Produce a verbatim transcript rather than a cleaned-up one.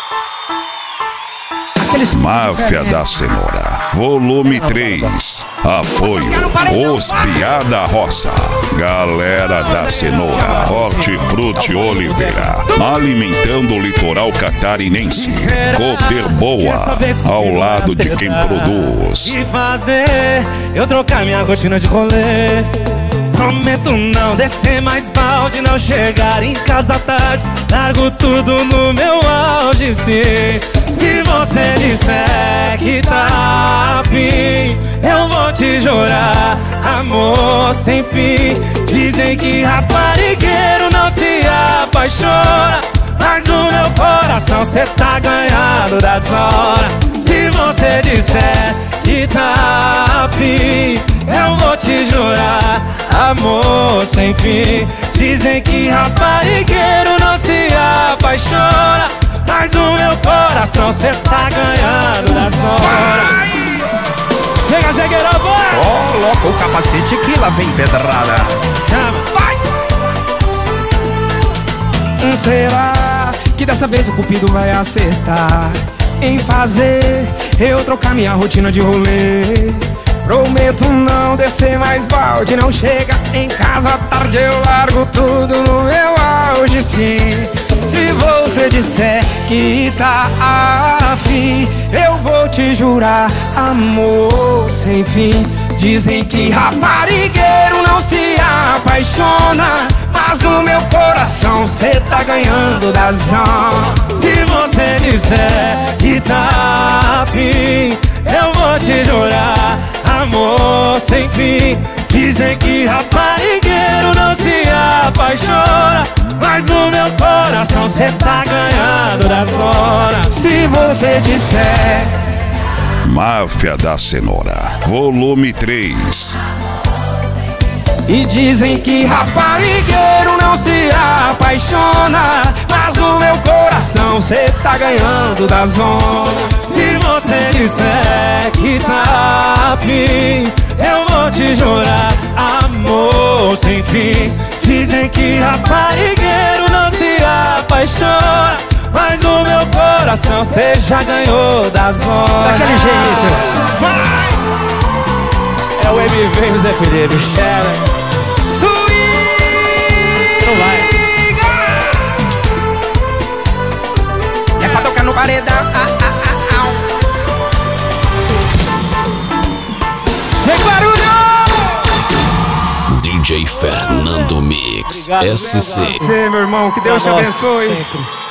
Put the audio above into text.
Máfia da Cenoura, volume três. Apoio Os Piada Roça, Galera da Cenoura, Hortifruti Oliveira, alimentando o litoral catarinense. Cooper Boa, ao lado de quem produz. E fazer eu trocar minha rotina de rolê. Prometo não descer mais balde, não chegar em casa tarde. Largo tudo no meu auge, sim. Se você disser que tá afim, eu vou te jurar, amor sem fim. Dizem que raparigueiro não se apaixona, mas no meu coração cê tá ganhando das horas. Se você disser que tá afim, eu vou te jurar, amor sem fim. Dizem que raparigueiro não se apaixona, mas no meu coração cê tá ganhando das horas. Chega, Zegueira, vai! Coloca o capacete que lá vem pedrada. Chama, vai! Será que dessa vez o cupido vai acertar em fazer eu trocar minha rotina de rolê? Prometo não descer mais balde, não chega em casa tarde, eu largo tudo no meu auge, sim. Se você disser que tá afim, eu vou te jurar, amor sem fim. Dizem que raparigueiro não se apaixona, mas no meu coração cê tá ganhando das horas. Se você disser que tá afim, eu vou te jurar, amor sem fim. Dizem que raparigueiro não se apaixona, mas no meu coração cê tá ganhando das horas. Se você disser Máfia da Cenoura, volume três. E dizem que raparigueiro não se apaixona, mas no meu coração cê tá ganhando das ondas. Se você disser que tá afim, eu vou te jurar, amor sem fim. Dizem que raparigueiro não se apaixona, mas no meu coração cê já ganhou das horas. Daquele jeito. Vai! É o M V e o Zé Felipe, Shera. Não vai. É pra tocar no paredão. Ah, ah, ah, ah. Vem, barulho! D J Fernando Mix, Obrigado, S C. Você, meu irmão, que Deus te Nossa, abençoe. sempre.